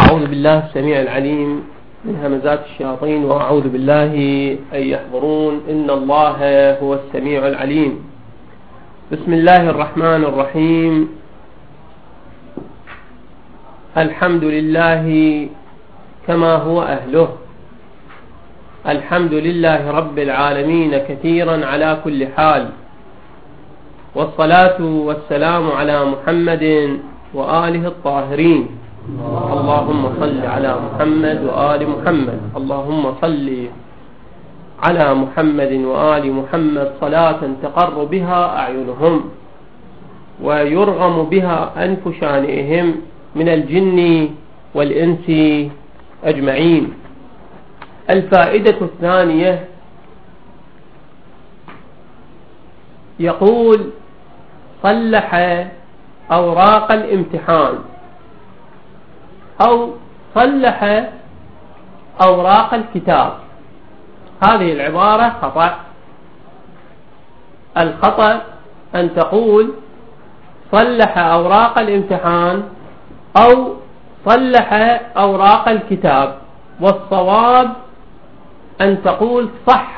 أعوذ بالله السميع العليم من همزات الشياطين، وأعوذ بالله أن يحضرون. إن الله هو السميع العليم. بسم الله الرحمن الرحيم. الحمد لله كما هو أهله. الحمد لله رب العالمين كثيرا على كل حال، والصلاة والسلام على محمد وآله الطاهرين. اللهم صل على محمد وآل محمد. اللهم صل على محمد وآل محمد صلاة تقر بها أعينهم ويرغم بها أنف شانئهم من الجن والإنس أجمعين. الفائدة الثانية، يقول: صلح أوراق الامتحان أو صلح أوراق الكتاب. هذه العبارة خطأ. الخطأ أن تقول صلح أوراق الامتحان أو صلح أوراق الكتاب، والصواب أن تقول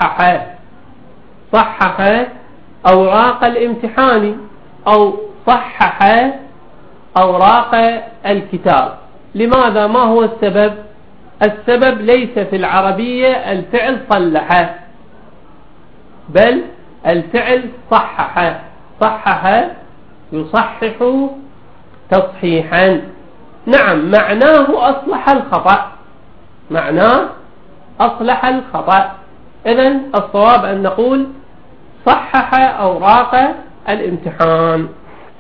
صحح أوراق الامتحان أو صحح أوراق الكتاب. لماذا؟ ما هو السبب؟ السبب ليس في العربية الفعل صلح، بل الفعل صحح يصحح تصحيحا. نعم، معناه أصلح الخطأ، معناه أصلح الخطأ. إذن الصواب أن نقول صحح أوراق الامتحان.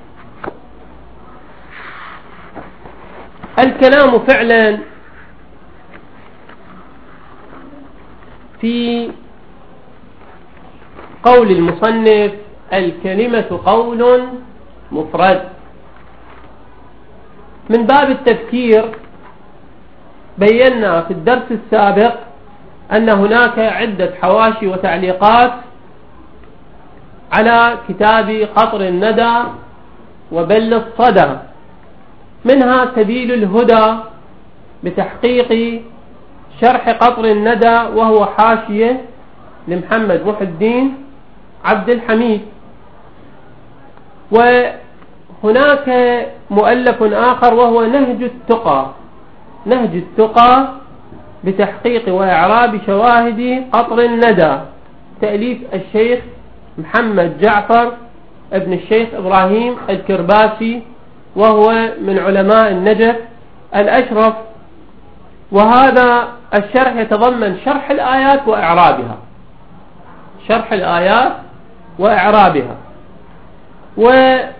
الكلام فعلا في قول المصنف: الكلمة قول مفرد. من باب التذكير، بينا في الدرس السابق أن هناك عدة حواشي وتعليقات على كتاب قطر الندى وبل الصدى، منها سبيل الهدى بتحقيق شرح قطر الندى، وهو حاشية لمحمد محي الدين عبد الحميد. وهناك مؤلف آخر وهو نهج التقى بتحقيق وإعراب شواهد قطر الندى، تأليف الشيخ محمد جعفر ابن الشيخ إبراهيم الكرباسي، وهو من علماء النجف الأشرف. وهذا الشرح يتضمن شرح الآيات وإعرابها. وهناك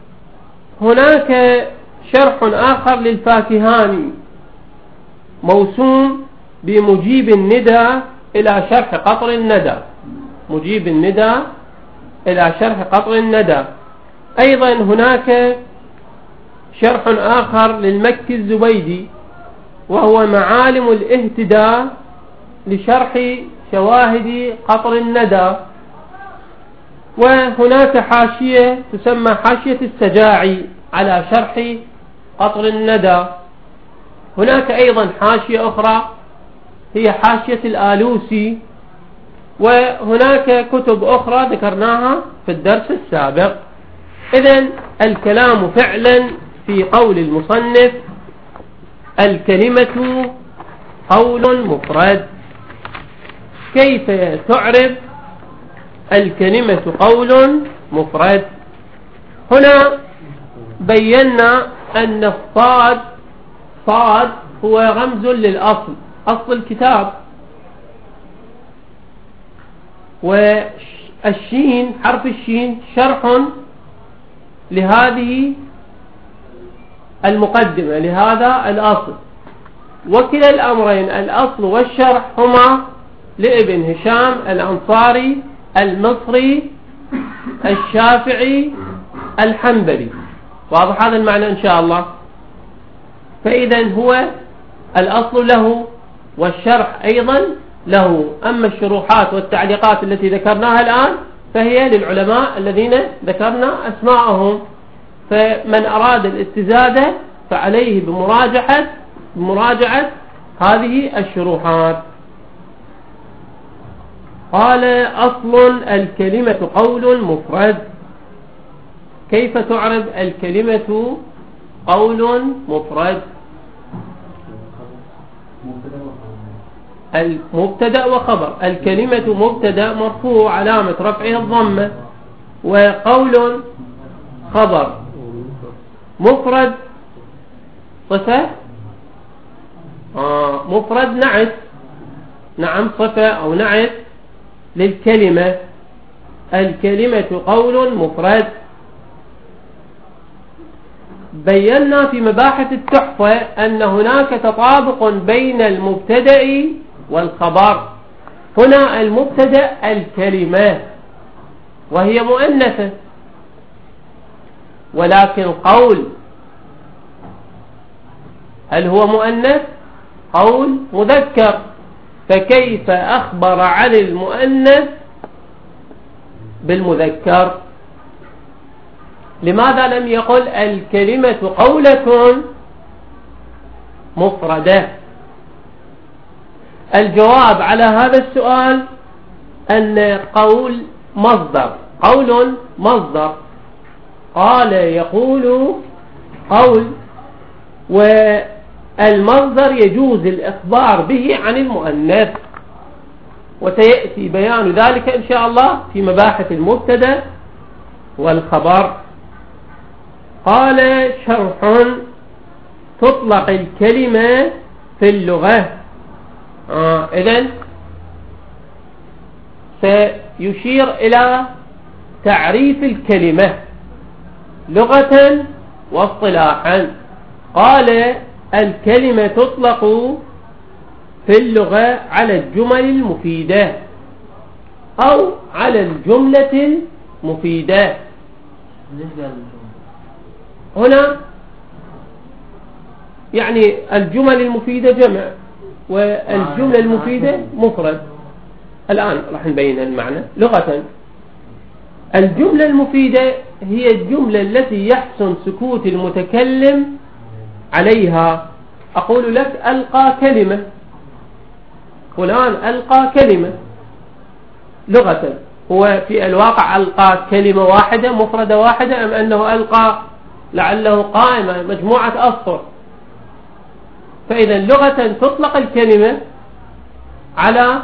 شرح آخر للفاكهاني موسوم بمجيب الندى إلى شرح قطر الندى. أيضا هناك شرح آخر للمكي الزبيدي، وهو معالم الاهتداء لشرح شواهد قطر الندى. وهناك حاشية تسمى حاشية السجاعي على شرح قطر الندى. هناك أيضا حاشية أخرى هي حاشية الآلوسي. وهناك كتب أخرى ذكرناها في الدرس السابق. إذن الكلام فعلا في قول المصنف: الكلمة قول مفرد. كيف تعرف الكلمة قول مفرد؟ هنا بينا أن الصاد هو رمز للأصل، أصل الكتاب. والشين، حرف الشين، شرح لهذه المقدمة، لهذا الأصل. وكلا الأمرين، الأصل والشرح، هما لابن هشام الأنصاري المصري الشافعي الحنبلي. واضح هذا المعنى إن شاء الله؟ فإذا هو الأصل له والشرح أيضا له. أما الشروحات والتعليقات التي ذكرناها الآن فهي للعلماء الذين ذكرنا أسماءهم. فمن أراد الاستزادة فعليه بمراجعة بمراجعة هذه الشروحات. قال أصل الكلمة قول مفرد. كيف تعرف الكلمة قول مفرد؟ المبتدأ وخبر. الكلمة مبتدأ مرفوع علامة رفعه الضمة، وقول خبر. مفرد صفة، مفرد نعت، نعم صفة أو نعت للكلمة. الكلمة قول مفرد. بينا في مباحث التحفة أن هناك تطابق بين المبتدأ والخبر. هنا المبتدأ الكلمة وهي مؤنثة، ولكن قول هل هو مؤنث؟ قول مذكر، فكيف أخبر عن المؤنث بالمذكر؟ لماذا لم يقل الكلمة قولة مفردة؟ الجواب على هذا السؤال أن قول مصدر، قول مصدر، قال يقول قول، والمصدر يجوز الإخبار به عن المؤنث، وسيأتي بيان ذلك إن شاء الله في مباحث المبتدأ والخبر. قال شرح تطلق الكلمة في اللغة. إذن سيشير إلى تعريف الكلمة لغة واصطلاحا. قال الكلمة تطلق في اللغة على الجمل المفيدة أو على الجملة المفيدة. هنا يعني الجمل المفيدة جمع والجملة المفيدة مفرد. الآن راح نبين المعنى لغة. الجملة المفيدة هي الجملة التي يحسن سكوت المتكلم عليها. أقول لك ألقى كلمة، فلان ألقى كلمة لغة. هو في الواقع ألقى كلمة واحدة مفردة واحدة، أم أنه ألقى لعله قائمة مجموعة أسطر؟ فإذا لغة تطلق الكلمة على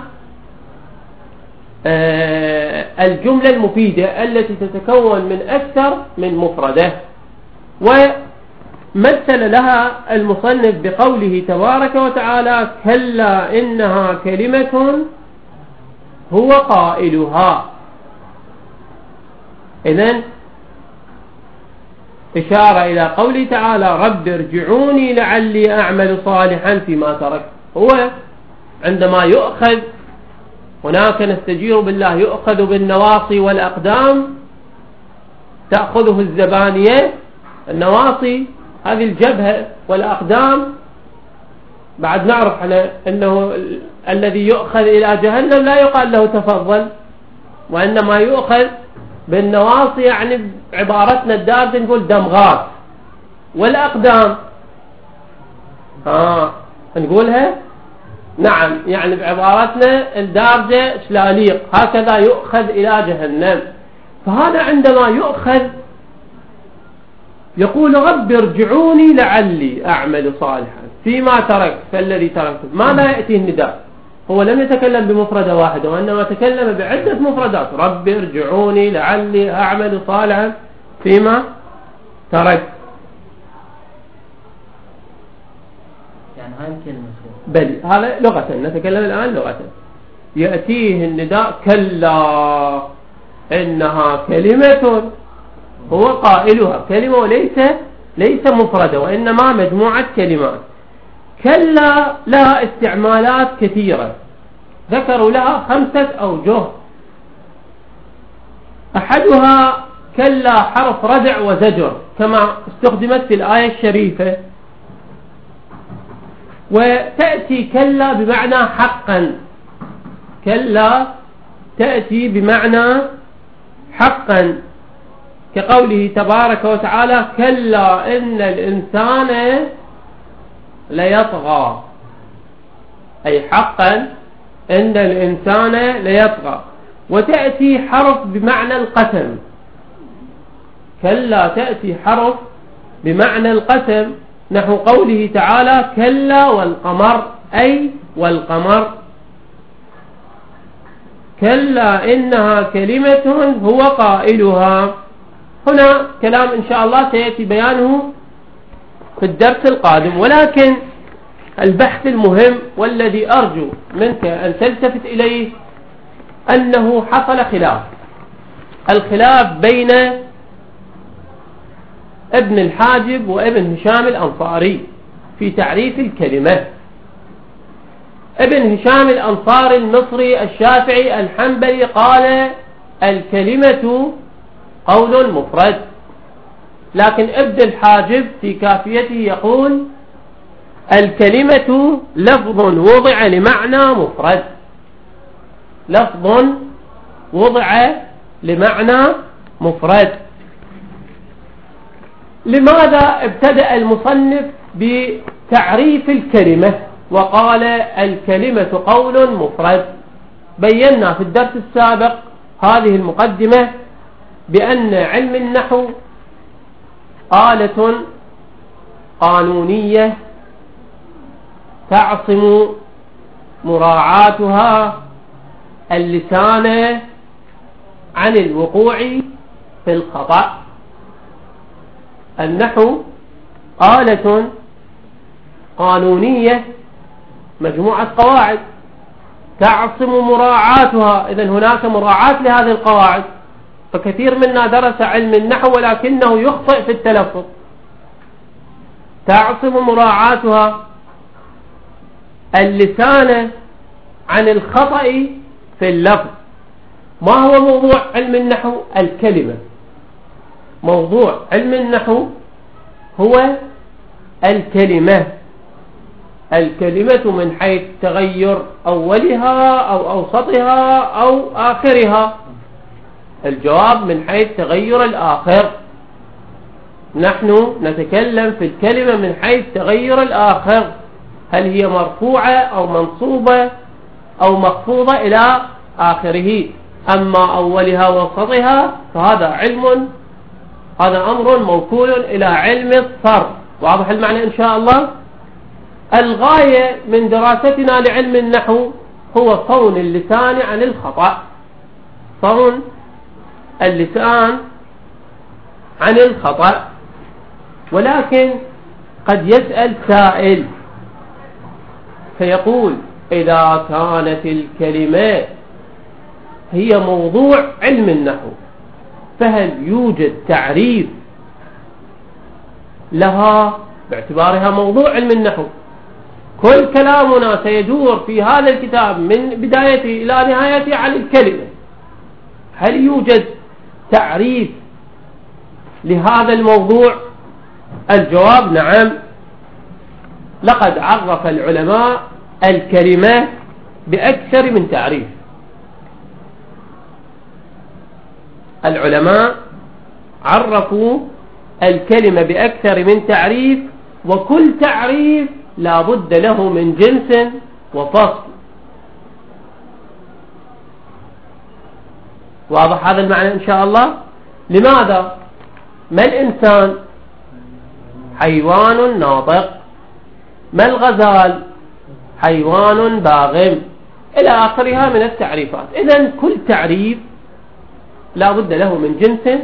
الجملة المفيدة التي تتكون من أكثر من مفردة. ومثل لها المصنف بقوله تبارك وتعالى كلا إنها كلمة هو قائلها. إذن إشارة إلى قوله تعالى رب ارجعوني لعلي أعمل صالحا فيما ترك. هو عندما يؤخذ هناك نستجير بالله يؤخذ بالنواصي والأقدام، تأخذه الزبانية. النواصي هذه الجبهة، والأقدام بعد نعرف أنه الذي يؤخذ إلى جهنم لا يقال له تفضل، وإنما يؤخذ بالنواصي، يعني عبارتنا الدارجة نقول دمغات. والأقدام نقولها نعم، يعني بعبارتنا الدارجة شلاليق، هكذا يؤخذ إلى جهنم. فهذا عندما يؤخذ يقول رب ارجعوني لعلي أعمل صالحا فيما ترك، فالذي تركته ما لا يأتيه النداء. هو لم يتكلم بمفردة واحدة، وإنما تكلم بعدة مفردات. رب ارجعوني لعلي أعمل صالحا فيما ترك. يعني هاي الكلمة بل هذا لغة، نتكلم الآن لغة. يأتيه النداء كلا إنها كلمة هو قائلها، كلمة وليس مفردة، وإنما مجموعة كلمات. كلا لها استعمالات كثيرة، ذكروا لها 5 أوجه. أحدها كلا حرف ردع وزجر كما استخدمت في الآية الشريفة. وتأتي كلا بمعنى حقا، كلا تأتي بمعنى حقا، كقوله تبارك وتعالى كلا إن الإنسان ليطغى، أي حقا إن الإنسان ليطغى. وتأتي حرف بمعنى القسم، كلا تأتي حرف بمعنى القسم، نحو قوله تعالى كلا والقمر، أي والقمر. كلا إنها كلمة هو قائلها. هنا كلام إن شاء الله سيأتي بيانه في الدرس القادم، ولكن البحث المهم والذي أرجو منك أن تلتفت إليه أنه حصل خلاف، الخلاف بين ابن الحاجب وابن هشام الأنصاري في تعريف الكلمة. ابن هشام الأنصاري المصري الشافعي الحنبلي قال الكلمة قول مفرد، لكن ابن الحاجب في كافيته يقول الكلمة لفظ وضع لمعنى مفرد، لفظ وضع لمعنى مفرد. لماذا ابتدأ المصنف بتعريف الكلمة وقال الكلمة قول مفرد؟ بينا في الدرس السابق هذه المقدمة بأن علم النحو آلة قانونية تعصم مراعاتها اللسان عن الوقوع في الخطأ. النحو آلة قانونية مجموعة قواعد تعصم مراعاتها، إذن هناك مراعاة لهذه القواعد، فكثير منا درس علم النحو ولكنه يخطئ في التلفظ. تعصم مراعاتها اللسان عن الخطأ في اللفظ. ما هو موضوع علم النحو؟ الكلمة. موضوع علم النحو هو الكلمة، الكلمة من حيث تغير أولها أو أوسطها أو آخرها. الجواب من حيث تغير الآخر. نحن نتكلم في الكلمة من حيث تغير الآخر، هل هي مرفوعة أو منصوبة أو مخفوضة إلى آخره. أما أولها ووسطها فهذا علم، هذا أمر موكول إلى علم الصرف. واضح المعنى إن شاء الله؟ الغاية من دراستنا لعلم النحو هو صون اللسان عن الخطأ، صون اللسان عن الخطأ. ولكن قد يسأل سائل فيقول إذا كانت الكلمات هي موضوع علم النحو فهل يوجد تعريف لها باعتبارها موضوع علم النحو؟ كل كلامنا سيدور في هذا الكتاب من بدايته إلى نهايته عن الكلمة. هل يوجد تعريف لهذا الموضوع؟ الجواب نعم. لقد عرف العلماء الكلمة بأكثر من تعريف. العلماء عرفوا الكلمة بأكثر من تعريف، وكل تعريف لا بد له من جنس وفصل. واضح هذا المعنى إن شاء الله؟ لماذا؟ ما الإنسان؟ حيوان ناطق. ما الغزال؟ حيوان باغم، إلى آخرها من التعريفات. إذن كل تعريف لا بد له من جنس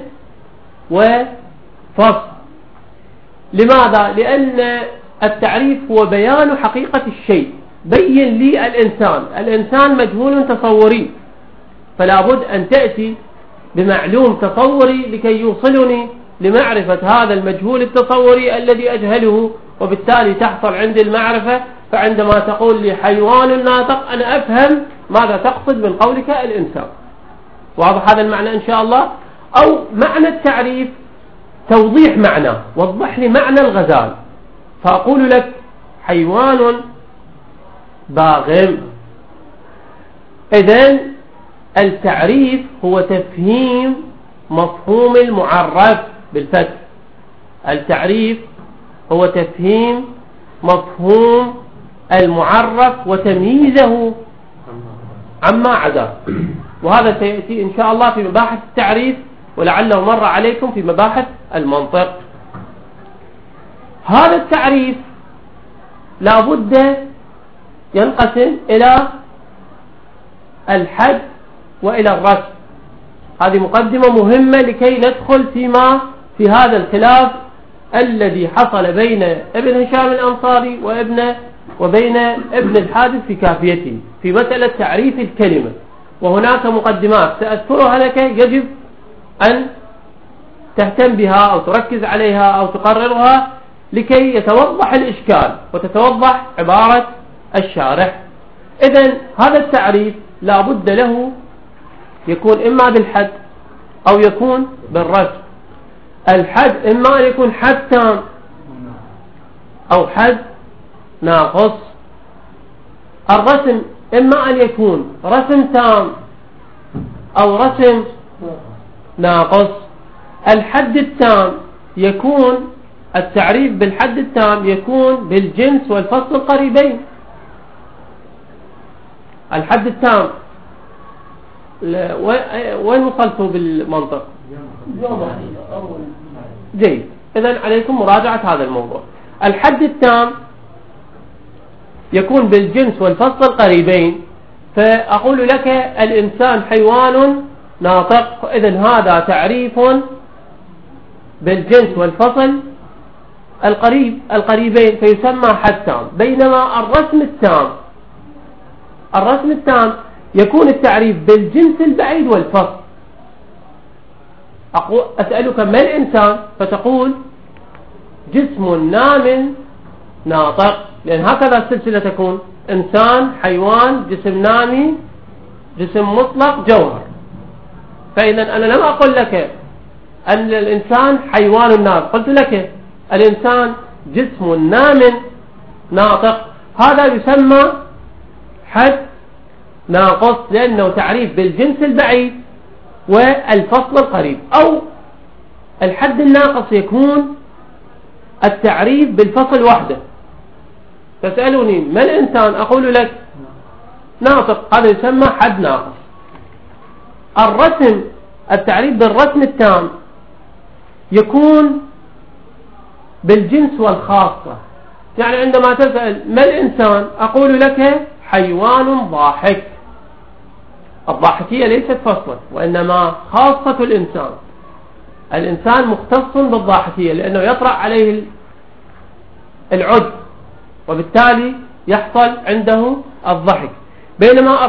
وفصل. لماذا؟ لأن التعريف هو بيان حقيقة الشيء. بين لي الإنسان، الإنسان مجهول تصوري، فلا بد أن تأتي بمعلوم تصوري لكي يوصلني لمعرفة هذا المجهول التصوري الذي أجهله، وبالتالي تحصل عندي المعرفة. فعندما تقول لي حيوان ناطق أنا أفهم ماذا تقصد من قولك الإنسان. واضح هذا المعنى إن شاء الله؟ أو معنى التعريف توضيح معنى، وضح لي معنى الغزال، فأقول لك حيوان باغم. إذن التعريف هو تفهيم مفهوم المعرف بالفتح. التعريف هو تفهيم مفهوم المعرف وتمييزه عما عداه، وهذا سيأتي إن شاء الله في مباحث التعريف، ولعله مر عليكم في مباحث المنطق. هذا التعريف لا بد ينقسم إلى الحد وإلى الرسم. هذه مقدمة مهمة لكي ندخل في هذا الخلاف الذي حصل بين ابن هشام الأنصاري وبين ابن الحاجب في كافيته في مسألة تعريف الكلمة. وهناك مقدمات سأذكرها لك يجب أن تهتم بها أو تركز عليها أو تقررها لكي يتوضح الإشكال وتتوضح عبارة الشارح. إذن هذا التعريف لا بد له يكون إما بالحد أو يكون بالرسم. الحد إما أن يكون حد تام أو حد ناقص. الرسم إما أن يكون رسم تام أو رسم ناقص. الحد التام يكون التعريف بالحد التام يكون بالجنس والفصل القريبين. الحد التام وين وصلتوا بالمنطق؟ جيد. إذن عليكم مراجعة هذا الموضوع. الحد التام يكون بالجنس والفصل القريبين، فأقول لك الإنسان حيوان ناطق، إذن هذا تعريف بالجنس والفصل القريبين فيسمى حد تام. بينما الرسم التام يكون التعريف بالجنس البعيد والفصل. أسألك ما الإنسان؟ فتقول جسم نام ناطق، لأن هكذا السلسلة تكون: إنسان، حيوان، جسم نامي، جسم مطلق، جوهر. فإذا أنا لم أقل لك أن الإنسان حيوان ناطق، قلت لك الإنسان جسم نام ناطق. هذا يسمى حد ناقص لأنه تعريف بالجنس البعيد والفصل القريب. أو الحد الناقص يكون التعريف بالفصل وحده. تسألني ما الإنسان؟ أقول لك ناطق، هذا يسمى حد ناقص. الرسم التعريف بالرسم التام يكون بالجنس والخاصة. يعني عندما تسأل ما الإنسان؟ أقول لك حيوان ضاحك. الضاحكية ليست فصلا وإنما خاصة الإنسان. الإنسان مختص بالضاحكية لأنه يطرأ عليه العد وبالتالي يحصل عنده الضحك. بينما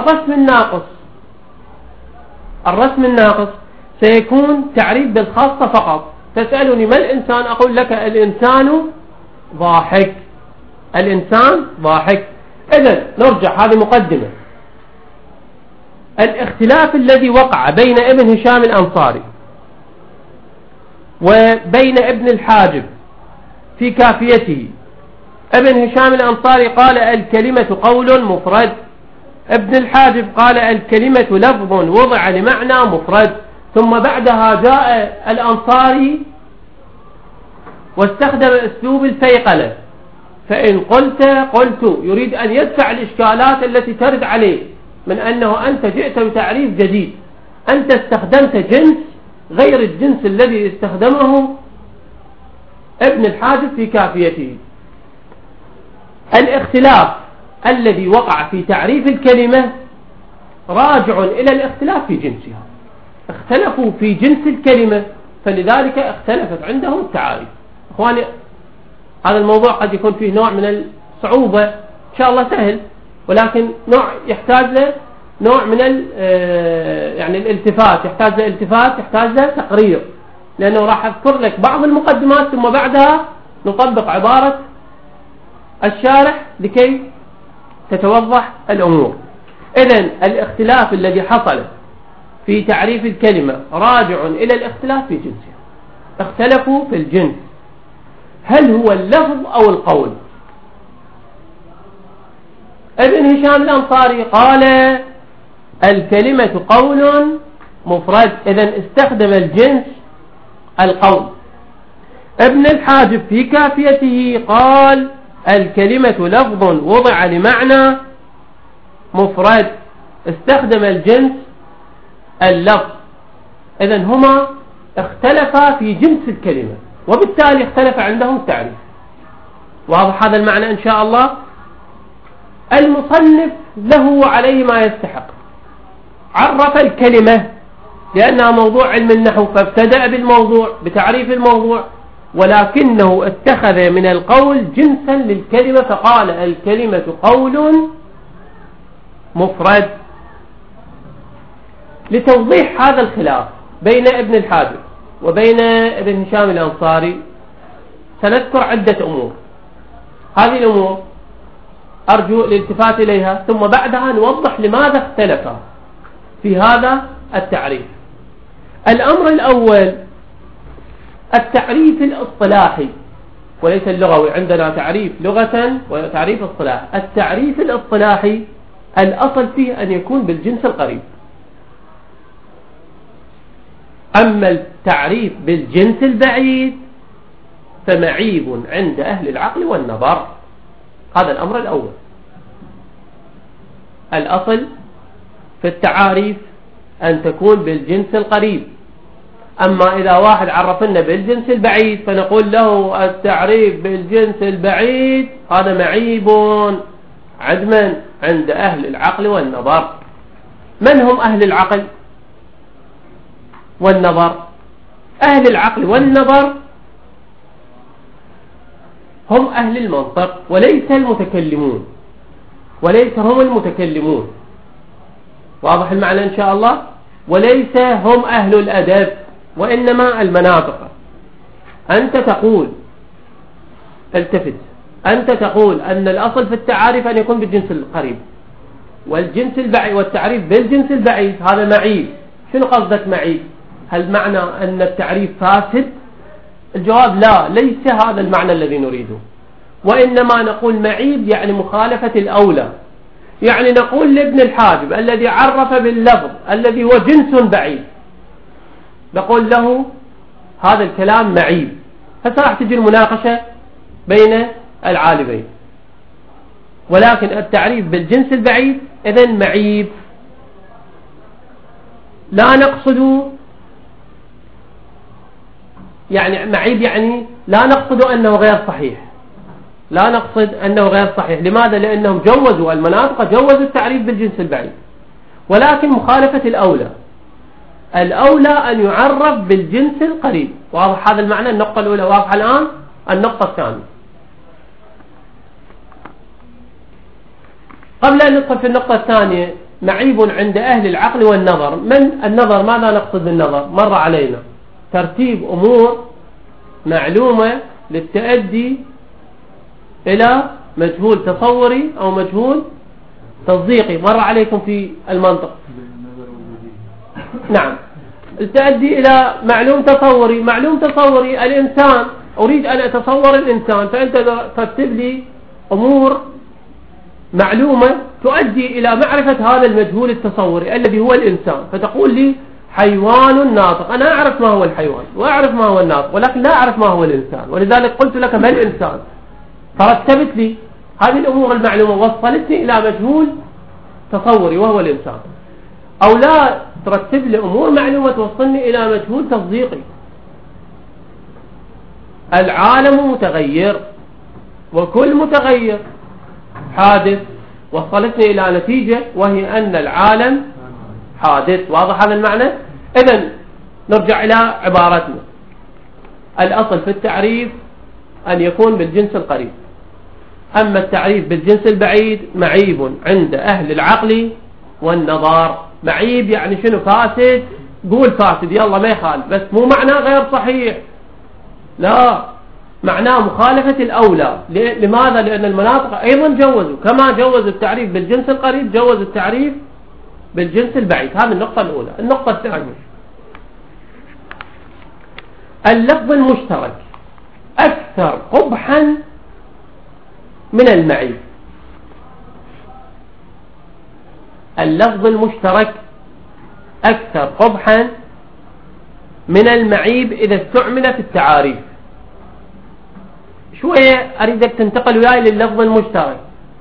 الرسم الناقص سيكون تعريف بالخاصة فقط. تسألني ما الإنسان؟ أقول لك الإنسان ضاحك. الإنسان ضاحك. إذن نرجع، هذه مقدمة. الاختلاف الذي وقع بين ابن هشام الأنصاري وبين ابن الحاجب في كافيته: ابن هشام الأنصاري قال الكلمة قول مفرد، ابن الحاجب قال الكلمة لفظ وضع لمعنى مفرد. ثم بعدها جاء الأنصاري واستخدم أسلوب الفيقلة. فإن قلت يريد أن يدفع الإشكالات التي ترد عليه من أنه أنت جئت بتعريف جديد، أنت استخدمت جنس غير الجنس الذي استخدمه ابن الحاجب في كافيته. الاختلاف الذي وقع في تعريف الكلمة راجع إلى الاختلاف في جنسها. اختلفوا في جنس الكلمة فلذلك اختلفت عندهم التعاريف. أخواني، هذا الموضوع قد يكون فيه نوع من الصعوبة، إن شاء الله سهل، ولكن يحتاج له نوع من يعني الالتفات، يحتاج له تقرير، لأنه راح أذكر لك بعض المقدمات ثم بعدها نطبق عبارة الشارح لكي تتوضح الأمور. إذن الاختلاف الذي حصل في تعريف الكلمة راجع إلى الاختلاف في جنسها. اختلفوا في الجنس، هل هو اللفظ أو القول؟ ابن هشام الأنصاري قال الكلمة قول مفرد، إذن استخدم الجنس القول. ابن الحاجب في كافيته قال الكلمة لفظ وضع لمعنى مفرد استخدم الجنس اللفظ. إذن هما اختلفا في جنس الكلمة، وبالتالي اختلف عندهم التعريف. واضح هذا المعنى إن شاء الله؟ المصنف له عليه ما يستحق، عرف الكلمة لأنها موضوع علم النحو، فابتدأ بالموضوع بتعريف الموضوع، ولكنه اتخذ من القول جنسا للكلمة فقال الكلمة قول مفرد. لتوضيح هذا الخلاف بين ابن الحاجب وبين ابن هشام الأنصاري سنذكر عدة أمور. هذه الأمور أرجو الالتفات إليها، ثم بعدها نوضح لماذا اختلفا في هذا التعريف. الأمر الأول التعريف الاصطلاحي وليس اللغوي. عندنا تعريف لغة وتعريف اصطلاح. التعريف الاصطلاحي الأصل فيه أن يكون بالجنس القريب، أما التعريف بالجنس البعيد فمعيب عند أهل العقل والنظر. هذا الأمر الأول. الأصل في التعاريف أن تكون بالجنس القريب، أما إذا واحد عرفنا بالجنس البعيد فنقول له التعريف بالجنس البعيد هذا معيب عدما عند أهل العقل والنظر. من هم أهل العقل والنظر؟ أهل العقل والنظر هم أهل المنطق وليس المتكلمون، وليس هم المتكلمون. واضح المعنى إن شاء الله؟ وليس هم أهل الأدب وإنما المناطق. أنت تقول التفت، أنت تقول أن الأصل في التعاريف أن يكون بالجنس القريب والجنس البعيد، والتعريف بالجنس البعيد هذا معيب. شنو قصدك معيب؟ هل معنى أن التعريف فاسد؟ الجواب لا، ليس هذا المعنى الذي نريده، وإنما نقول معيب يعني مخالفة الأولى. يعني نقول لابن الحاجب الذي عرف باللفظ الذي هو جنس بعيد نقول له هذا الكلام معيب. هسه راح تجي المناقشة بين العالمين، ولكن التعريف بالجنس البعيد إذن معيب. لا نقصد يعني معيب يعني لا نقصد أنه غير صحيح، لا نقصد أنه غير صحيح. لماذا؟ لأنهم جوزوا المناطق، جوزوا التعريف بالجنس البعيد، ولكن مخالفة الأولى. الأولى أن يعرف بالجنس القريب. واضح هذا المعنى؟ النقطة الأولى واضحة الآن. النقطة الثانية، قبل أن ندخل في النقطة الثانية، معيب عند أهل العقل والنظر. من النظر؟ ماذا نقصد بالنظر؟ مر علينا ترتيب أمور معلومة للتأدي إلى مجهول تصوري أو مجهول تصديقي. مر عليكم في المنطق. نعم، التأدي إلى معلوم تصوري. معلوم تصوري الإنسان، أريد أن أتصور الإنسان، فأنت ترتب لي أمور معلومة تؤدي إلى معرفة هذا المجهول التصوري الذي هو الإنسان. فتقول لي حيوان ناطق. أنا أعرف ما هو الحيوان وأعرف ما هو الناطق، ولكن لا أعرف ما هو الإنسان، ولذلك قلت لك ما الإنسان. فرتبت لي هذه الأمور المعلومة وصلتني إلى مجهول تصوري وهو الإنسان. أو لا ترتب لي أمور معلومة توصلني إلى مجهول تصديقي. العالم متغير وكل متغير حادث، وصلتني إلى نتيجة وهي أن العالم حادث. واضح هذا المعنى؟ إذن نرجع إلى عبارتنا. الأصل في التعريف أن يكون بالجنس القريب، أما التعريف بالجنس البعيد معيب عند أهل العقل والنظر. معيب يعني شنو؟ فاسد. قول فاسد يلا ما يخالف، بس مو معناه غير صحيح، لا، معناه مخالفة الأولى. لماذا؟ لأن المناطق أيضا جوزوا، كما جوز التعريف بالجنس القريب جوز التعريف بالجنس البعيد. هذه النقطة الأولى. النقطة الثانية، اللفظ المشترك أكثر قبحا من المعيب. اللفظ المشترك أكثر قبحا من المعيب إذا استعمل في التعاريف. شوية أريدك تنتقل وياي لللفظ المشترك.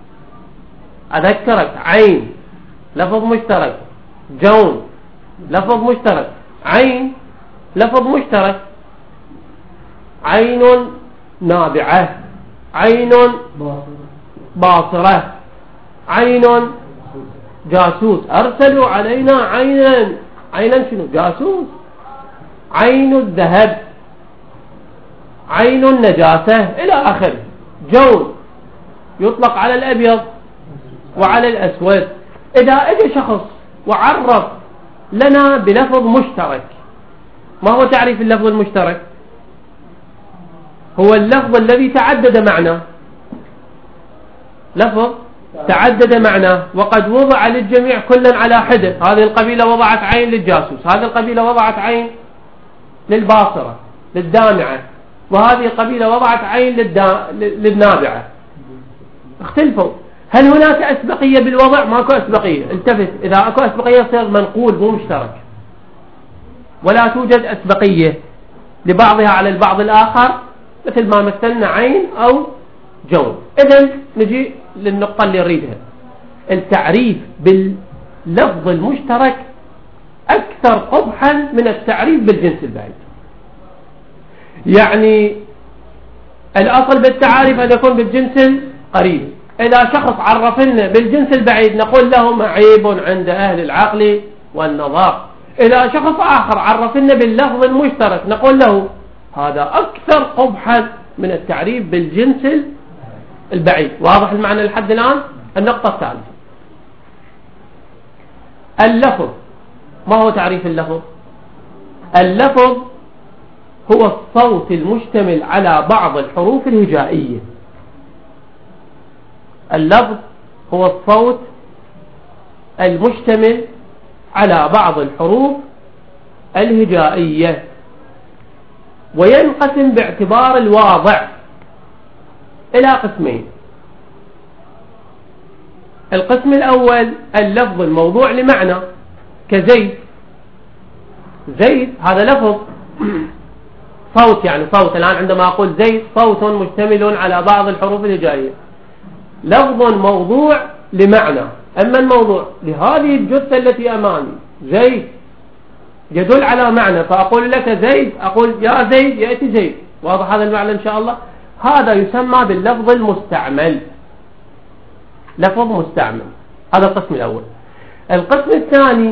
أذكرك عين لفظ مشترك، جون لفظ مشترك، عين لفظ مشترك، عين نابعة، عين باصرة، عين جاسوس، أرسلوا علينا عينا. عينا شنو؟ جاسوس. عين الذهب، عين النجاسة إلى آخره. جون يطلق على الأبيض وعلى الأسود. إذا أجى شخص وعرف لنا بلفظ مشترك، ما هو تعريف اللفظ المشترك؟ هو اللفظ الذي تعدد معناه، لفظ تعدد معناه وقد وضع للجميع كلا على حدة. هذه القبيلة وضعت عين للجاسوس، هذه القبيلة وضعت عين للباصرة للدامعة، وهذه القبيلة وضعت عين للنابعة. اختلفوا. هل هناك أسبقية بالوضع؟ ماكو أسبقية. التفت، إذا أكو أسبقية يصير منقول مو مشترك، ولا توجد أسبقية لبعضها على البعض الآخر مثل ما مثلنا عين أو جون. إذن نجي للنقطة اللي نريدها. التعريف باللفظ المشترك أكثر قبحا من التعريف بالجنس البعيد. يعني الأصل بالتعاريف أن يكون بالجنس القريب. إذا شخص عرفنا بالجنس البعيد نقول له معيب عند أهل العقل والنظر. إذا شخص آخر عرفنا باللفظ المشترك نقول له هذا أكثر قبحا من التعريف بالجنس البعيد. واضح المعنى لحد الآن؟ النقطة الثالثة، اللفظ. ما هو تعريف اللفظ؟ اللفظ هو الصوت المشتمل على بعض الحروف الهجائية. اللفظ هو الصوت المشتمل على بعض الحروف الهجائية، وينقسم باعتبار الواضع إلى قسمين. القسم الأول اللفظ الموضوع لمعنى كزيد. زيد هذا لفظ صوت، يعني صوت. الآن عندما أقول زيد صوت مشتمل على بعض الحروف الهجائية، لفظ موضوع لمعنى. أما الموضوع لهذه الجثة التي أمامي زيد يدل على معنى، فأقول لك زيد، أقول يا زيد يأتي زيد. واضح هذا المعنى إن شاء الله؟ هذا يسمى باللفظ المستعمل، لفظ مستعمل. هذا القسم الأول. القسم الثاني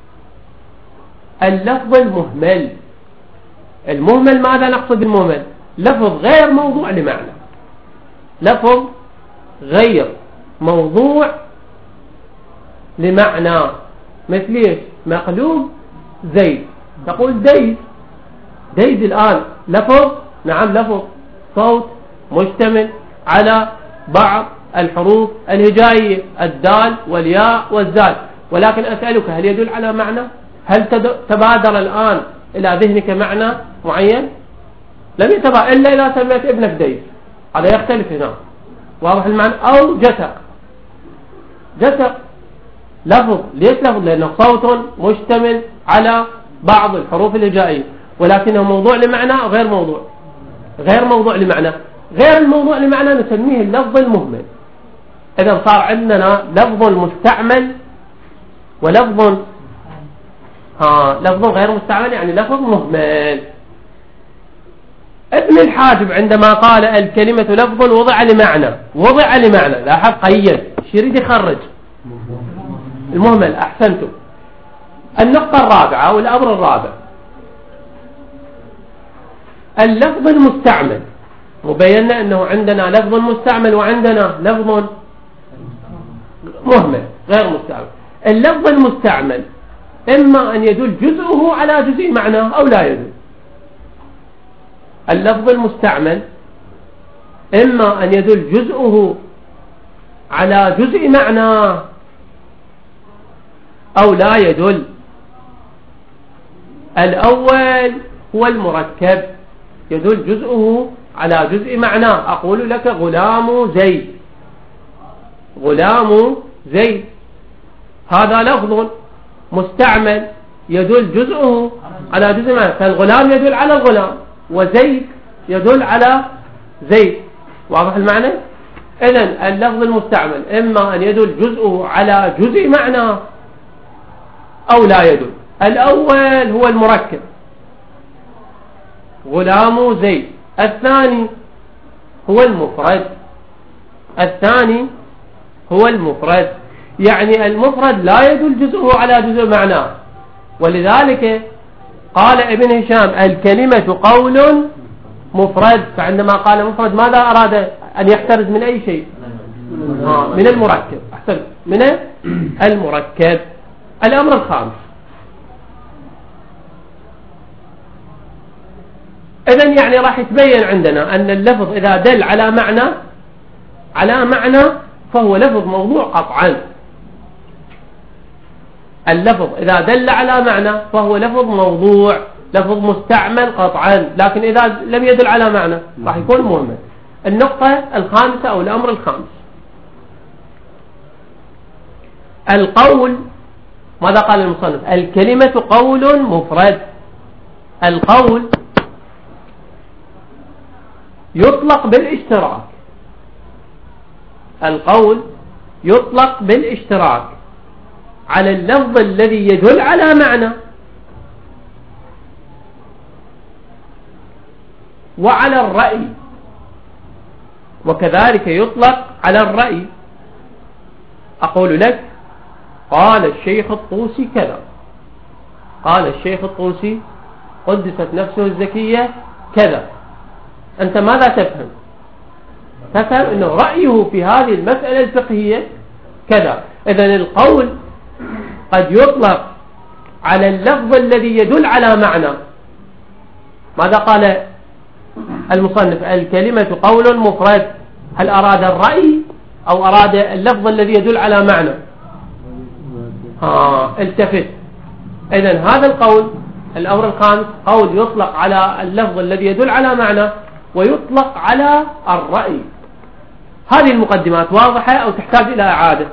اللفظ المهمل. المهمل ماذا نقصد بالمهمل؟ لفظ غير موضوع لمعنى، لفظ غير موضوع لمعنى. مثل ايش؟ مقلوب زيد، تقول ديز. ديز الآن لفظ، نعم لفظ صوت مشتمل على بعض الحروف الهجائية، الدال والياء والزال. ولكن أسألك، هل يدل على معنى؟ هل تبادر الآن إلى ذهنك معنى معين؟ لم يتبادر إلا إذا سميت ابنك ديز، هذا يختلف هنا. واضح المعنى؟ أو جسق. جسق لفظ. ليش لفظ؟ لأنه صوت مشتمل على بعض الحروف الهجائية، ولكنه موضوع لمعنى غير موضوع، غير موضوع لمعنى. غير الموضوع لمعنى نسميه اللفظ المهمل. إذا صار عندنا لفظ مستعمل ولفظ لفظ غير مستعمل، يعني لفظ مهمل. ابن الحاجب عندما قال الكلمة لفظ وضع لمعنى، وضع لمعنى، لاحظ قيد، شو يريد يخرج؟ المهمل. أحسنتم. النقطة الرابعة والأمر الرابع، اللفظ المستعمل. وبينا أنه عندنا لفظ مستعمل وعندنا لفظ مهمل غير مستعمل. اللفظ المستعمل إما أن يدل جزءه على جزء معناه أو لا يدل. اللفظ المستعمل إما أن يدل جزءه على جزء معناه أو لا يدل. الأول هو المركب، يدل جزءه على جزء معناه. أقول لك غلام زيد، غلام زيد، هذا لفظ مستعمل يدل جزءه على جزء معناه. فالغلام يدل على الغلام، وزيد يدل على زيد. واضح المعنى؟ إذن اللفظ المستعمل إما أن يدل جزءه على جزء معنى أو لا يدل. الأول هو المركب، غلام زيد. الثاني هو المفرد، الثاني هو المفرد، يعني المفرد لا يدل جزءه على جزء معناه. ولذلك قال ابن هشام الكلمة قول مفرد، فعندما قال مفرد ماذا أراد أن يحترز من أي شيء؟ من المركب. أحسن، من المركب. الأمر الخامس، إذن يعني راح يتبين عندنا أن اللفظ إذا دل على معنى فهو لفظ موضوع قطعا. اللفظ إذا دل على معنى فهو لفظ موضوع، لفظ مستعمل قطعا. لكن إذا لم يدل على معنى راح يكون مهمل. النقطة الخامسة أو الأمر الخامس، القول. ماذا قال المصنف؟ الكلمة قول مفرد. القول يطلق بالاشتراك، القول يطلق بالاشتراك على اللفظ الذي يدل على معنى وعلى الرأي، وكذلك يطلق على الرأي. أقول لك قال الشيخ الطوسي كذا، قال الشيخ الطوسي قدست نفسه الزكية كذا، أنت ماذا تفهم؟ تفهم أنه رأيه في هذه المسألة الفقهية كذا. إذن القول قد يطلق على اللفظ الذي يدل على معنى. ماذا قال المصنف؟ الكلمة قول مفرد. هل أراد الرأي أو أراد اللفظ الذي يدل على معنى؟ التفت. إذن هذا القول الأمر الخامس قول يطلق على اللفظ الذي يدل على معنى ويطلق على الرأي. هذه المقدمات واضحة أو تحتاج إلى إعادة؟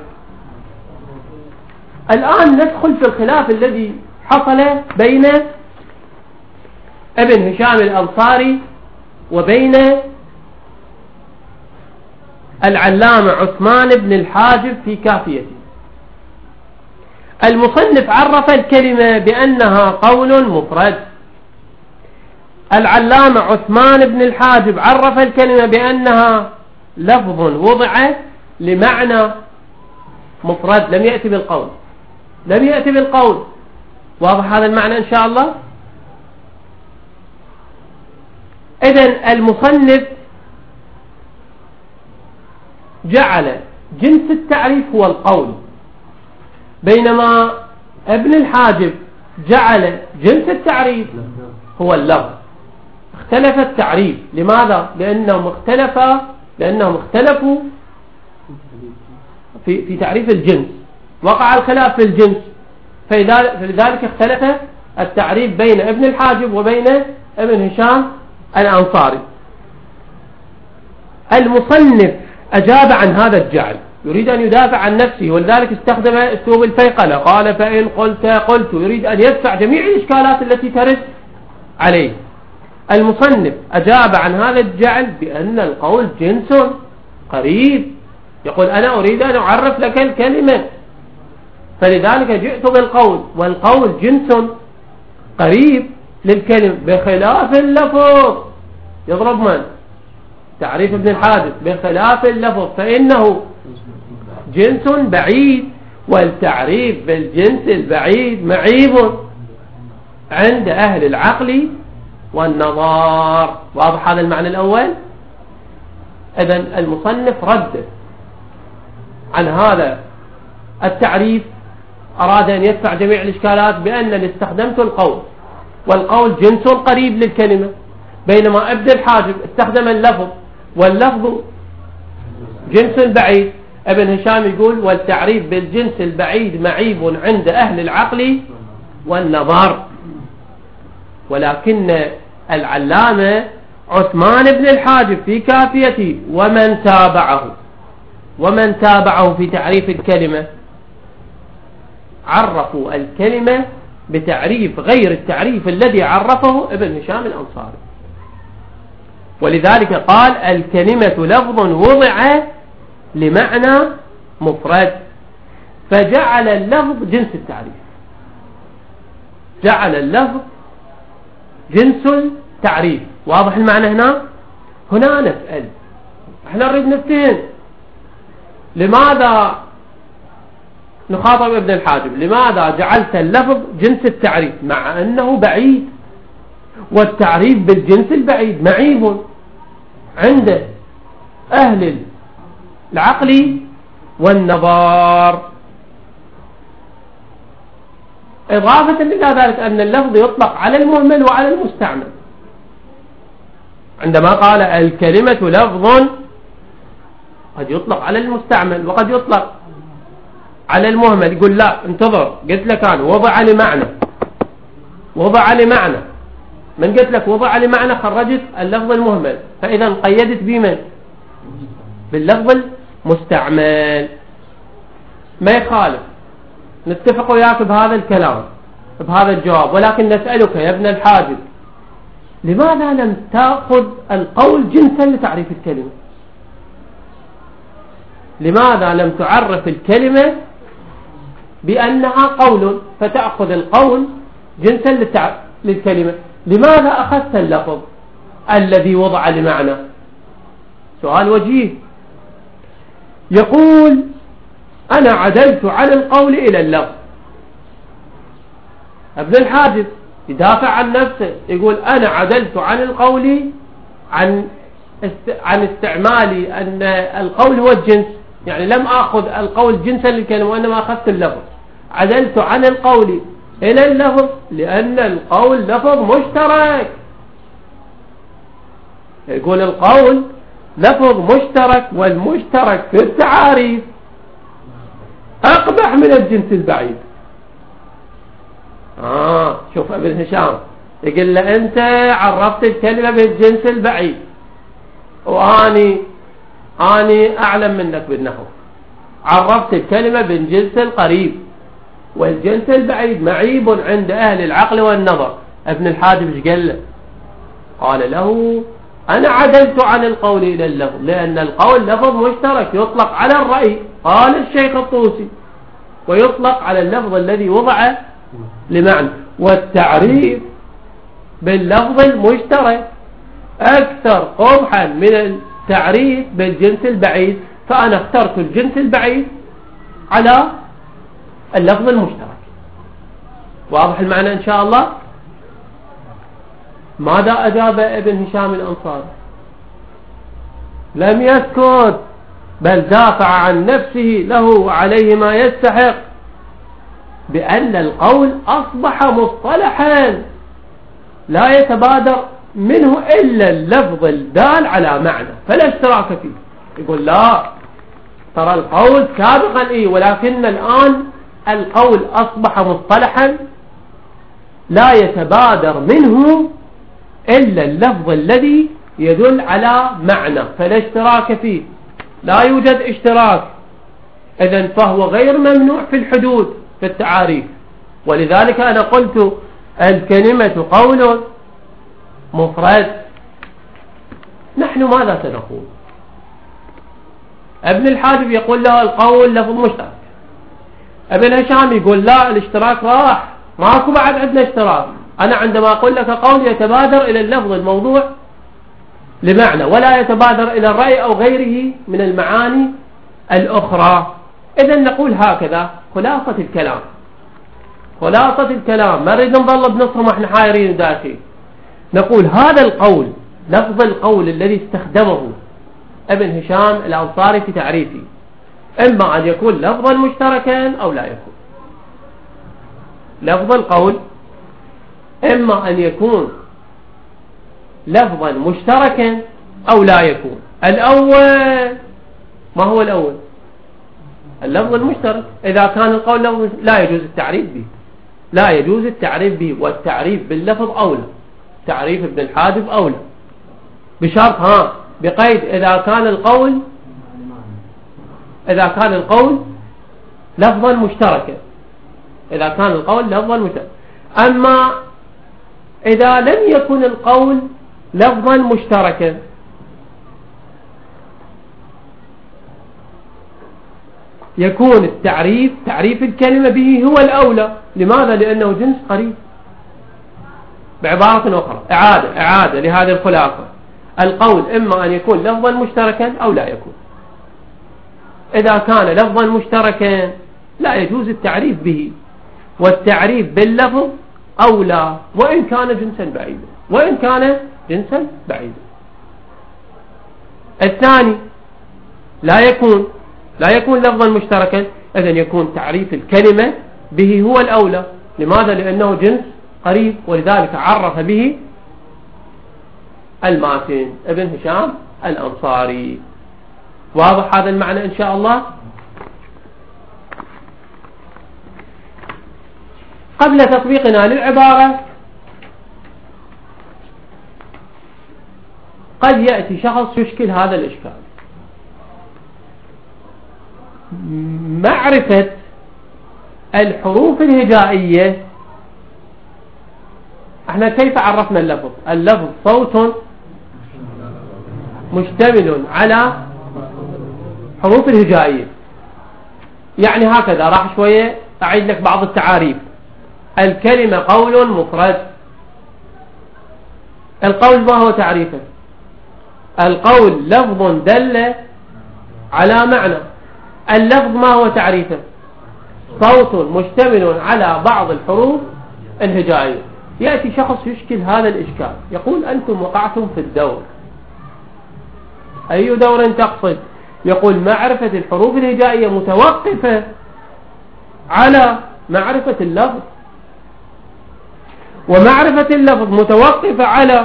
الآن ندخل في الخلاف الذي حصل بين ابن هشام الأنصاري وبين العلامة عثمان بن الحاجب في كافيته. المصنف عرف الكلمة بأنها قول مفرد، العلامة عثمان بن الحاجب عرف الكلمة بأنها لفظ وضع لمعنى مفرد، لم يأتي بالقول، لم يأتي بالقول. واضح هذا المعنى إن شاء الله؟ إذن المصنف جعل جنس التعريف هو القول، بينما ابن الحاجب جعل جنس التعريف هو اللفظ. اختلف التعريف. لماذا؟ لأنهم اختلفوا في تعريف الجنس، وقع الخلاف في الجنس، فلذلك اختلف التعريف بين ابن الحاجب وبين ابن هشام الأنصاري. المصنف أجاب عن هذا الجعل، يريد أن يدافع عن نفسه، ولذلك استخدم أسلوب الفيقلة. قال فإن قلت، يريد أن يدفع جميع الإشكالات التي ترد عليه. المصنف أجاب عن هذا الجعل بأن القول جنس قريب، يقول أنا أريد أن أعرف لك الكلمة، فلذلك جئت بالقول، والقول جنس قريب للكلمة بخلاف اللفظ. يضرب من؟ تعريف ابن الحاجب. بخلاف اللفظ فإنه جنس بعيد، والتعريف بالجنس البعيد معيب عند أهل العقل والنظر. واضح هذا المعنى الأول؟ إذن المصنف رد عن هذا التعريف، أراد أن يدفع جميع الإشكالات بأن استخدمت القول، والقول جنس قريب للكلمة، بينما ابن الحاجب استخدم اللفظ، واللفظ جنس بعيد. ابن هشام يقول والتعريف بالجنس البعيد معيب عند أهل العقل والنظر. ولكن العلامة عثمان بن الحاجب في كافيته ومن تابعه في تعريف الكلمة عرفوا الكلمة بتعريف غير التعريف الذي عرفه ابن هشام الأنصاري. ولذلك قال الكلمة لفظ وضع لمعنى مفرد، فجعل اللفظ جنس التعريف، جعل اللفظ جنس التعريف. واضح المعنى هنا؟ هنا نسأل، احنا نريد نفتهم لماذا نخاطب ابن الحاجب، لماذا جعلت اللفظ جنس التعريف مع أنه بعيد، والتعريف بالجنس البعيد معيب عند أهل العقل والنظر. إضافة إلى ذلك أن اللفظ يطلق على المهمل وعلى المستعمل. عندما قال الكلمة لفظ قد يطلق على المستعمل وقد يطلق على المهمل. يقول لا انتظر، قلت لك أنا وضع لمعنى، وضع لمعنى، من قلت لك وضع لمعنى خرجت اللفظ المهمل، فإذا قيدت بمن؟ باللفظ المستعمل. ما يخالف، نتفق وياك بهذا الكلام بهذا الجواب، ولكن نسألك يا ابن الحاجب لماذا لم تأخذ القول جنسا لتعريف الكلمة؟ لماذا لم تعرف الكلمة بأنها قول فتأخذ القول جنسا للكلمة؟ لماذا أخذت اللفظ الذي وضع لمعنى؟ سؤال وجيه. يقول أنا عدلت عن القول إلى اللفظ. ابن الحاجب يدافع عن نفسه، يقول أنا عدلت عن القول عن استعمالي أن القول هو الجنس، يعني لم أخذ القول جنسا للكلمة وإنما أخذت اللفظ. عدلت عن القول إلى اللفظ لأن القول لفظ مشترك. يقول القول لفظ مشترك، والمشترك في التعاريف أقبح من الجنس البعيد. شوف ابن هشام يقول له أنت عرفت الكلمة بالجنس البعيد، وأني أعلم منك بالنحو، عرفت الكلمة بالجنس القريب، والجنس البعيد معيب عند أهل العقل والنظر. ابن الحاجب ايش قال له؟ قال له أنا عدلت عن القول إلى اللفظ لأن القول لفظ مشترك يطلق على الرأي، قال الشيخ الطوسي، ويطلق على اللفظ الذي وضع لمعنى، والتعريف باللفظ المشترك أكثر قبحا من التعريف بالجنس البعيد، فأنا اخترت الجنس البعيد على اللفظ المشترك. واضح المعنى إن شاء الله؟ ماذا أجاب ابن هشام الأنصاري؟ لم يسكت، بل دافع عن نفسه له وعليه ما يستحق بأن القول أصبح مصطلحا لا يتبادر منه إلا اللفظ الدال على معنى فلا اشتراك فيه. يقول لا، ترى القول سابقا ولكن الآن القول أصبح مصطلحا لا يتبادر منه إلا اللفظ الذي يدل على معنى فلا اشتراك فيه، لا يوجد اشتراك، إذن فهو غير ممنوع في الحدود في التعاريف. ولذلك أنا قلت الكلمة قول مفرد. نحن ماذا سنقول؟ ابن الحاجب يقول له القول لفظ مشترك، ابن هشام يقول لا الاشتراك راح، ماكو بعد عندنا اشتراك. أنا عندما أقول لك قول يتبادر إلى اللفظ الموضوع لمعنى ولا يتبادر إلى الرأي أو غيره من المعاني الأخرى، إذن نقول هكذا خلاصة الكلام. خلاصة الكلام، ما نريد نظل بنصر ما احنا حايرين داخل. نقول هذا القول لفظ القول الذي استخدمه ابن هشام الأنصاري في تعريفه إما أن يكون لفظا مشتركا أو لا يكون. لفظ القول إما أن يكون لفظا مشتركا أو لا يكون. الأول ما هو الأول؟ اللفظ المشترك. إذا كان القول لفظ لا يجوز التعريف به، لا يجوز التعريف به، والتعريف باللفظ أولى، تعريف ابن الحاجب أولى، بشرط بقيد إذا كان القول لفظا مشتركا، إذا كان القول لفظا مشتركا. أما إذا لم يكن القول لفظا مشتركا يكون تعريف الكلمة به هو الأولى. لماذا؟ لأنه جنس قريب. بعبارة أخرى، إعادة لهذه الخلاصة، القول إما أن يكون لفظا مشتركا أو لا يكون. إذا كان لفظا مشتركا لا يجوز التعريف به، والتعريف باللفظ أولى وإن كان جنسا بعيدا. الثاني لا يكون لفظا مشتركا، إذن يكون تعريف الكلمة به هو الأولى. لماذا؟ لأنه جنس قريب، ولذلك عرف به الماتن ابن هشام الأنصاري. واضح هذا المعنى إن شاء الله؟ قبل تطبيقنا للعبارة قد يأتي شخص يشكل هذا الإشكال. معرفة الحروف الهجائية، احنا كيف عرفنا اللفظ؟ اللفظ صوت مشتمل على حروف الهجائية. يعني هكذا، راح شوية أعيد لك بعض التعاريف. الكلمة قول مفرد. القول ما هو تعريفه؟ القول لفظ دل على معنى. اللفظ ما هو تعريفه؟ صوت مشتمل على بعض الحروف الهجائية. يأتي شخص يشكل هذا الإشكال، يقول أنتم وقعتم في الدور. أي دور تقصد؟ يقول معرفة الحروف الهجائية متوقفة على معرفة اللفظ، ومعرفة اللفظ متوقفة على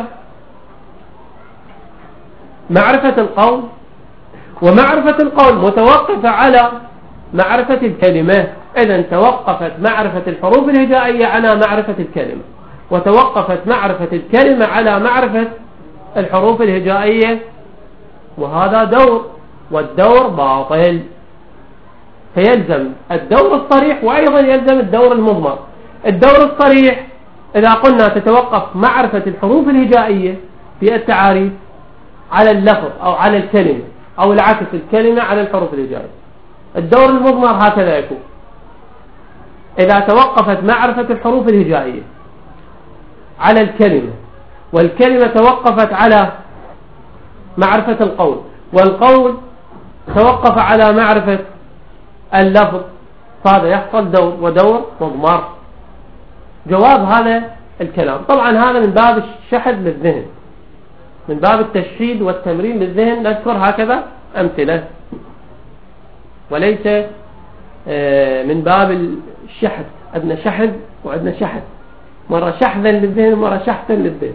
معرفة القول، ومعرفة القول متوقفة على معرفة الكلمة. إذن توقفت معرفة الحروف الهجائية على معرفة الكلمة، وتوقفت معرفة الكلمة على معرفة الحروف الهجائية، وهذا دور، والدور باطل. فيلزم الدور الصريح، وأيضا يلزم الدور المضمر. الدور الصريح إذا قلنا تتوقف معرفة الحروف الهجائية في التعاريف على اللفظ أو على الكلمة، أو العكس، الكلمة على الحروف الهجائية. الدور المضمر هكذا يكون: إذا توقفت معرفة الحروف الهجائية على الكلمة، والكلمة توقفت على معرفة القول، والقول توقف على معرفة اللفظ، فهذا يحصل دور، ودور مضمر. جواب هذا الكلام. طبعا هذا من باب الشحذ للذهن، من باب التشحيد والتمرين للذهن، نذكر هكذا أمثلة، وليس من باب الشحذ. عندنا شحذ وعندنا شحذ، مرة شحذا للذهن ومرة شحذا للذهن.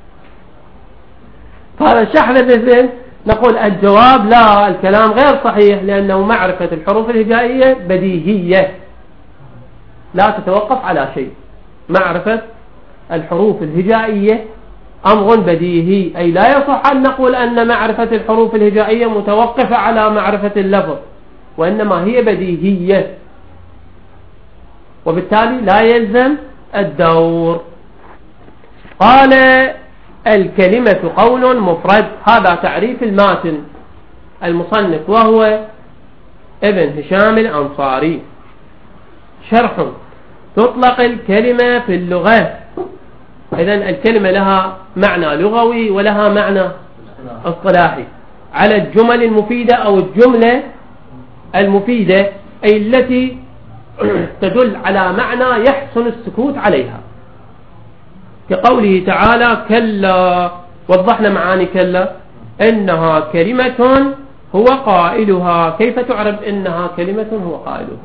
فهذا شحذا للذهن نقول الجواب لا، الكلام غير صحيح، لأنه معرفة الحروف الهجائية بديهية لا تتوقف على شيء. معرفة الحروف الهجائية أمر بديهي، أي لا يصح أن نقول أن معرفة الحروف الهجائية متوقفة على معرفة اللفظ، وإنما هي بديهية، وبالتالي لا يلزم الدور. قال الكلمة قول مفرد. هذا تعريف الماتن المصنف وهو ابن هشام الأنصاري. شرح: تطلق الكلمة في اللغة. إذن الكلمة لها معنى لغوي ولها معنى اصطلاحي على الجمل المفيدة أو الجملة المفيدة، أي التي تدل على معنى يحسن السكوت عليها، كقوله تعالى: كلا. وضحنا معاني كلا: إنها كلمة هو قائلها. كيف تعرف إنها كلمة هو قائلها؟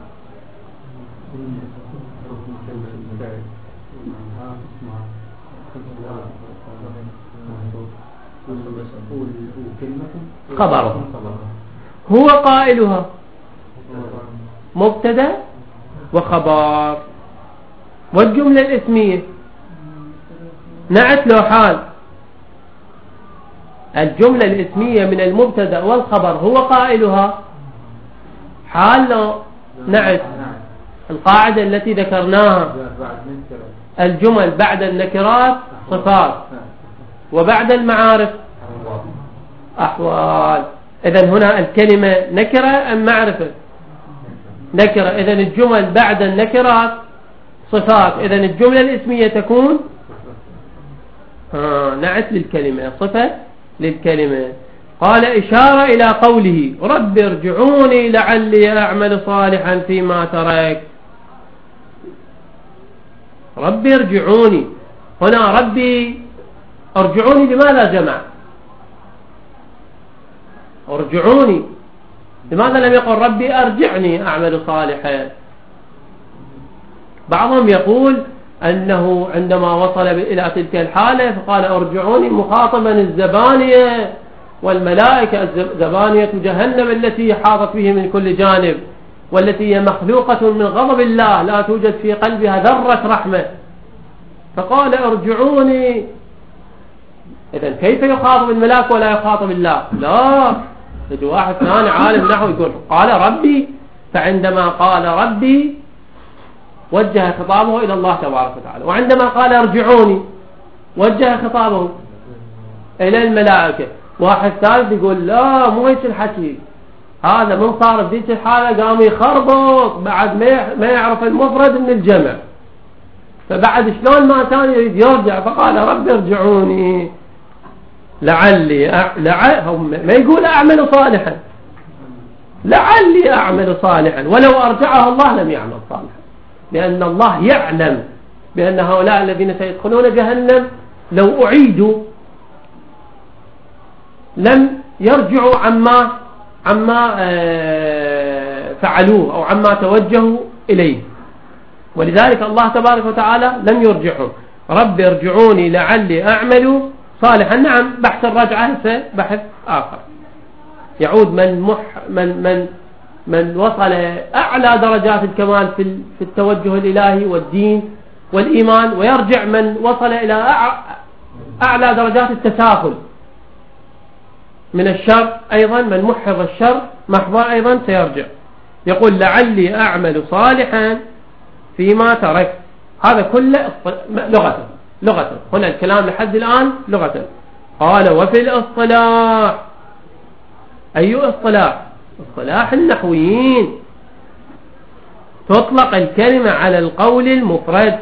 خبر هو قائلها، مبتدا وخبر. والجملة الاسمية نعت له حال. الجملة الاسمية من المبتدا والخبر هو قائلها، حال له نعت. القاعدة التي ذكرناها: الجمل بعد النكرات صفات، وبعد المعارف أحوال. إذن هنا الكلمة نكرة أم معرفة؟ نكرة. إذا الجمل بعد النكرات صفات. إذا الجملة الاسمية تكون نعت للكلمة، صفة للكلمة. قال إشارة إلى قوله رب ارجعوني لعلي أعمل صالحا فيما ترك. ربي ارجعوني، هنا ربي ارجعوني لماذا جمع؟ ارجعوني، لماذا لم يقل ربي ارجعني أعمل صالحا؟ بعضهم يقول أنه عندما وصل إلى تلك الحالة فقال ارجعوني مخاطبا الزبانية والملائكة، زبانية جهنم التي حاطت به من كل جانب، والتي هي مخلوقة من غضب الله، لا توجد في قلبها ذرة رحمة، فقال ارجعوني. إذن كيف يخاطب الملاك ولا يخاطب الله؟ لا، يجي واحد ثاني عالم نحو يقول قال ربي، فعندما قال ربي وجه خطابه إلى الله تبارك وتعالى، وعندما قال ارجعوني وجه خطابه إلى الملائكة. واحد ثالث يقول لا مو هيك الحكي، هذا من صار بديت الحالة قام يخربط بعد ما يعرف المفرد من الجمع، فبعد شلون ما ثاني يريد يرجع، فقال رب ارجعوني لعلي ما يقول أعمل صالحا، لعلي أعمل صالحا، ولو أرجعه الله لم يعمل صالحا، لأن الله يعلم بأن هؤلاء الذين سيدخلون جهنم لو أعيدوا لم يرجعوا عما فعلوه أو عما توجهوا إليه، ولذلك الله تبارك وتعالى لم يرجعهم. رب ارجعوني لعلي أعمل صالحا. نعم، بحث الرجعة بحث آخر، يعود من وصل أعلى درجات الكمال في التوجه الإلهي والدين والإيمان، ويرجع من وصل إلى أعلى درجات التساهل من الشر، أيضا من محض الشر محضر أيضا سيرجع. يقول لعلي أعمل صالحا فيما ترك. هذا كله لغة هنا الكلام لحد الآن لغة. قال وفي الاصطلاح، أي اصطلاح؟ اصطلاح النحويين، تطلق الكلمة على القول المفرد.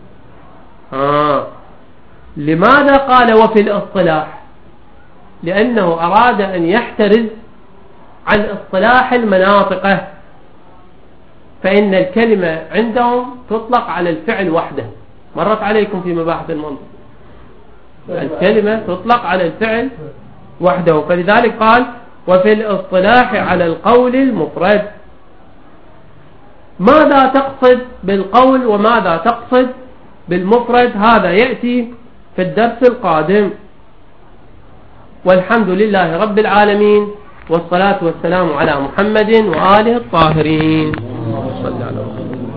لماذا قال وفي الاصطلاح؟ لأنه أراد أن يحترز عن اصطلاح المناطقة، فإن الكلمة عندهم تطلق على الفعل وحده، مرت عليكم في مباحث المنطق، الكلمة تطلق على الفعل وحده، فلذلك قال وفي الاصطلاح على القول المفرد. ماذا تقصد بالقول وماذا تقصد بالمفرد؟ هذا يأتي في الدرس القادم. والحمد لله رب العالمين، والصلاة والسلام على محمد وآله الطاهرين. صلى الله عليه وسلم.